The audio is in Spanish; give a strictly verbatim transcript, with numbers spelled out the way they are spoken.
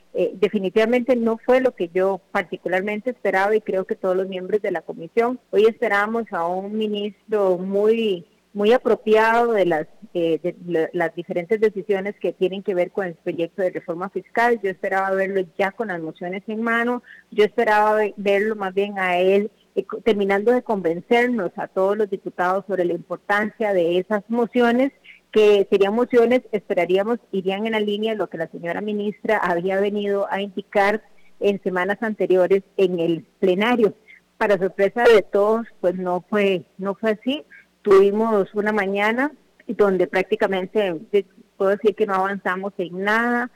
Eh, definitivamente no fue lo que yo particularmente esperaba y creo que todos los miembros de la comisión. Hoy esperábamos a un ministro muy muy apropiado de las, eh, de, de las diferentes decisiones que tienen que ver con el proyecto de reforma fiscal. Yo esperaba verlo ya con las mociones en mano, yo esperaba verlo más bien a él eh, terminando de convencernos a todos los diputados sobre la importancia de esas mociones, que serían mociones, esperaríamos, irían en la línea de lo que la señora ministra había venido a indicar en semanas anteriores en el plenario. Para sorpresa de todos, pues no fue, no fue así. Tuvimos una mañana donde prácticamente puedo decir que no avanzamos en nada.